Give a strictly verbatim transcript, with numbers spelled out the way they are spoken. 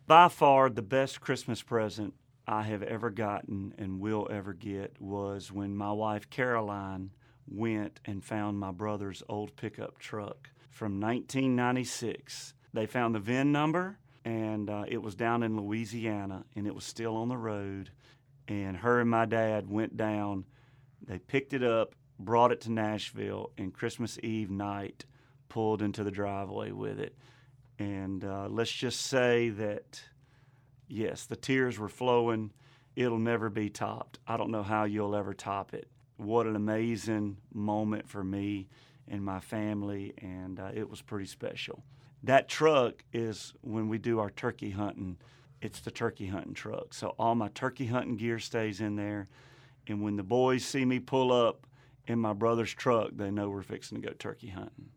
By far, the best Christmas present I have ever gotten and will ever get was when my wife Caroline went and found my brother's old pickup truck from nineteen ninety-six. They found the V I N number, and uh, it was down in Louisiana, and it was still on the road. And her and my dad went down. They picked it up, brought it to Nashville, and Christmas Eve night pulled into the driveway with it. And uh, let's just say that, yes, the tears were flowing. It'll never be topped. I don't know how you'll ever top it. What an amazing moment for me and my family, and uh, it was pretty special. That truck is when we do our turkey hunting. It's the turkey hunting truck. So all my turkey hunting gear stays in there. And when the boys see me pull up in my brother's truck, they know we're fixing to go turkey hunting.